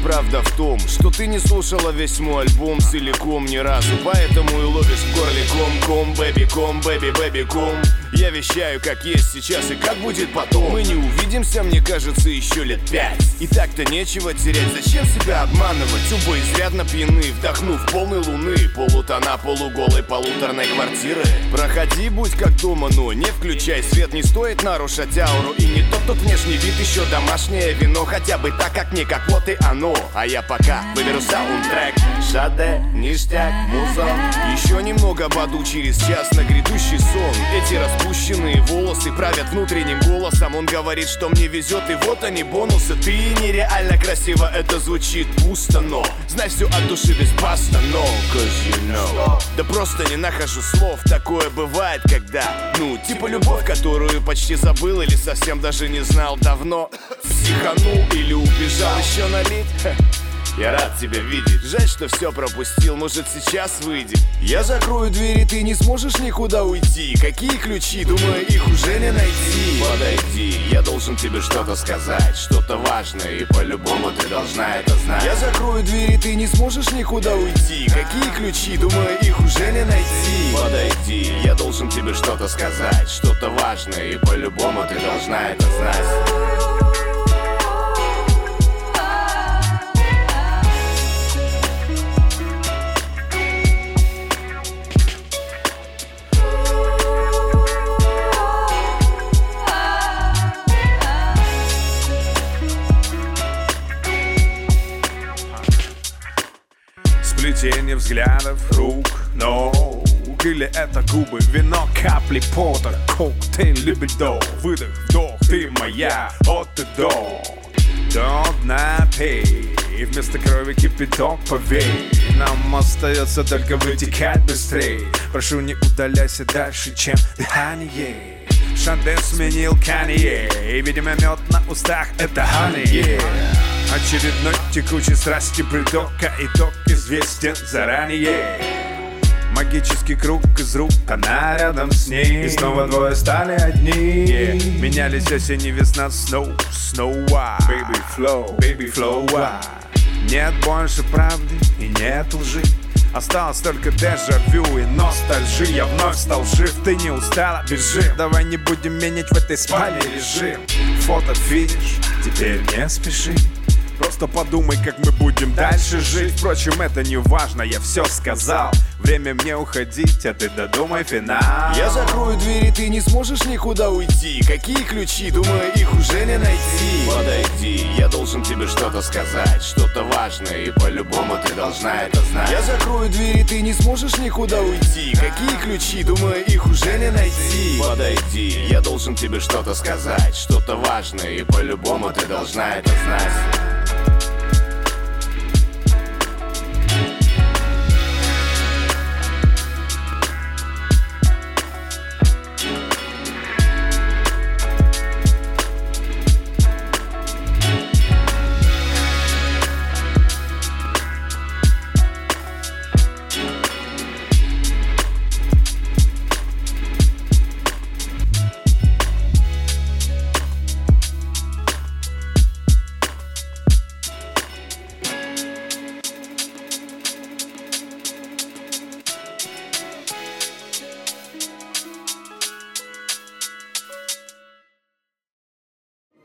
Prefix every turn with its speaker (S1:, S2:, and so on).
S1: правда в том, что ты не слушала весь мой альбом целиком ни разу, поэтому и ловишь в горле ком, бэби, ком. Я вещаю, как есть сейчас и как будет потом. Мы не увидимся, мне кажется, еще лет 5. И так-то нечего терять, зачем себя обманывать? Оба изрядно пьяны, вдохнув полной луны, полутона полуголой полуторной квартиры. Проходи, будь как дома, но не включай свет, не стоит нарушать ауру. И не тот внешний вид, еще домашнее вино, хотя бы так, как мне, как вот и оно. А я пока выберу саундтрек, шаде, ништяк, музон. Еще немного баду, через час на грядущий сон. Эти распущенные волосы правят внутренним голосом. Он говорит, что мне везет, и вот они бонусы. Ты нереально красиво, это звучит пусто, но знай все от души без паста, no, cause you know. Да просто не нахожу слов, такое бывает, когда, ну, типа любовь, которую почти забыл или совсем даже не знал давно. Психанул или убежал, еще налить? Я рад тебя видеть, жаль, что все пропустил, может сейчас выйдет. Я закрою дверь, и ты не сможешь никуда уйти. Какие ключи, думаю, их уже не найти. Подойди, я должен тебе что-то сказать, что-то важное, и по-любому ты должна это знать. Я закрою дверь, и ты не сможешь никуда уйти. Какие ключи, думаю, их уже не найти. Подойди, я должен тебе что-то сказать, что-то важное, и по-любому ты должна это знать.
S2: Сплетение взглядов, рук, ног. Или это губы, вино, капли пота, коктейль, либидо. Выдох, вдох, ты моя, от и до. До дна пей, и вместо крови кипяток, поверь. Нам остается только вытекать быстрее. Прошу, не удаляйся дальше, чем дыхание. Шаде сменил Канье, и, видимо, мед на устах — это honey. Очередной текучей страсти притока, итог известен заранее. Магический круг из рук, она рядом с ней, и снова двое стали одни. Менялись осень и весна, снова. Baby flow. Нет больше правды и нет лжи. Осталось только дежавю и ностальжи. Я вновь стал жив, ты не устала, бежи. Давай не будем менять в этой спальне режим. Фото видишь, теперь не спеши. Просто подумай, как мы будем дальше жить. Впрочем, это не важно, я все сказал. Время мне уходить, а ты додумай финал.
S1: Я закрою дверь, и ты не сможешь никуда уйти. Какие ключи, думаю, их уже не найти. Подойди, я должен тебе что-то сказать, что-то важное, и по-любому ты должна это знать. Я закрою дверь, и ты не сможешь никуда уйти. Какие ключи, думаю, их уже не найти. Подойди, я должен тебе что-то сказать, что-то важное, и по-любому ты должна это знать.